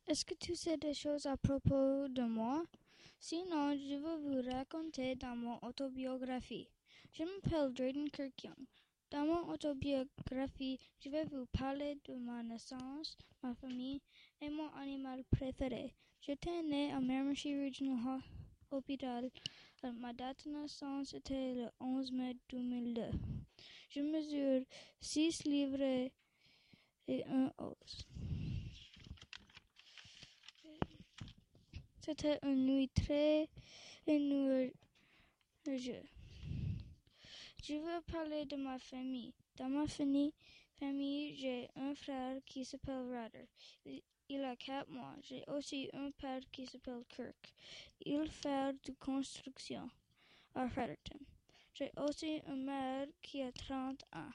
Est-ce que tu sais des choses à propos de moi? Sinon, je vais vous raconter dans mon autobiographie. Je m'appelle Drayden Kirk Young. Dans mon autobiographie, je vais vous parler de ma naissance, ma famille et mon animal préféré. J'étais né à Miramichi Regional Hospital. Ma date de naissance était le 11 mai 2002. Je mesure 6 livres et 1 os. C'était une nuit très nuageuse. Je veux parler de ma famille. Dans ma famille, j'ai un frère qui s'appelle Ryder. Il a 4 mois. J'ai aussi un père qui s'appelle Kirk. Il fait de construction à Fredericton. J'ai aussi une mère qui a 30 ans.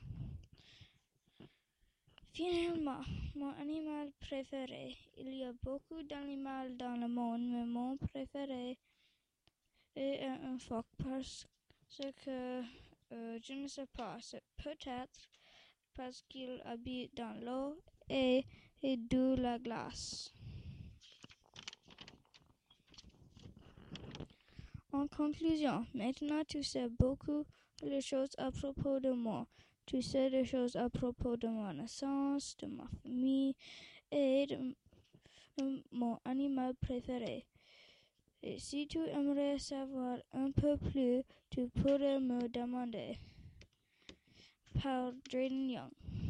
Finalement, mon animal préféré. Il y a beaucoup d'animaux dans le monde, mais mon préféré est un phoque parce que je ne sais pas, c'est peut-être parce qu'il habite dans l'eau et de la glace. En conclusion, maintenant tu sais beaucoup de choses à propos de moi. Tu sais des choses à propos de ma naissance, de ma famille et de mon animal préféré. Et si tu aimerais savoir un peu plus, tu pourrais me demander. Par Drayden Young.